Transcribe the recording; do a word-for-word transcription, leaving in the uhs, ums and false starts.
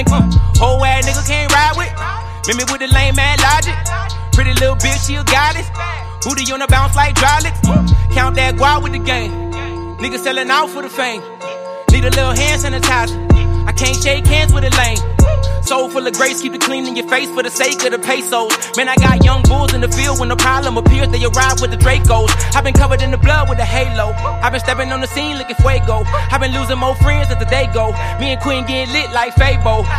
Whole ass nigga can't ride with. Meet me with the lame man logic. Pretty little bitch, she a goddess. Booty on the bounce like hydraulics. Count that guap with the game. Niggas selling out for the fame. Need a little hand sanitizer. I can't shake hands with a lame. Soul full of grace, keep it clean in your face for the sake of the pesos. Man, I got young bulls in the field when the problem appears, they arrive with the Dracos. I've been covered in the blood with a halo. I've been stepping on the scene looking fuego. I've been losing more friends as the day go. Me and Queen getting lit like Fabo.